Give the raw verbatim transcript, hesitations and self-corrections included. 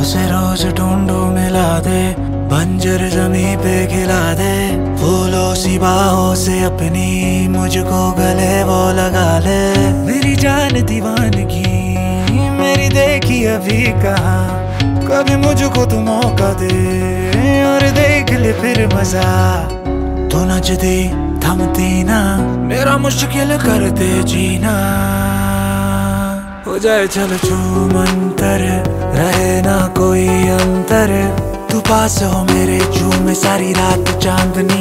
उसे रोज ढूंढू मिला दे, बंजर जमी पे खिला दे। फूलों सी बाहों से अपनी मुझको गले वो लगा ले। मेरी जान दीवानगी मेरी देखी अभी कहाँ, कभी मुझको तू मौका दे और देख ले फिर मजा। तू नचती थमती ना, मेरा मुश्किल कर दे जीना। हो जाए चल छूमंतर, रहे ना कोई अंतर। तू पास हो मेरे, झूमे सारी रात चांदनी।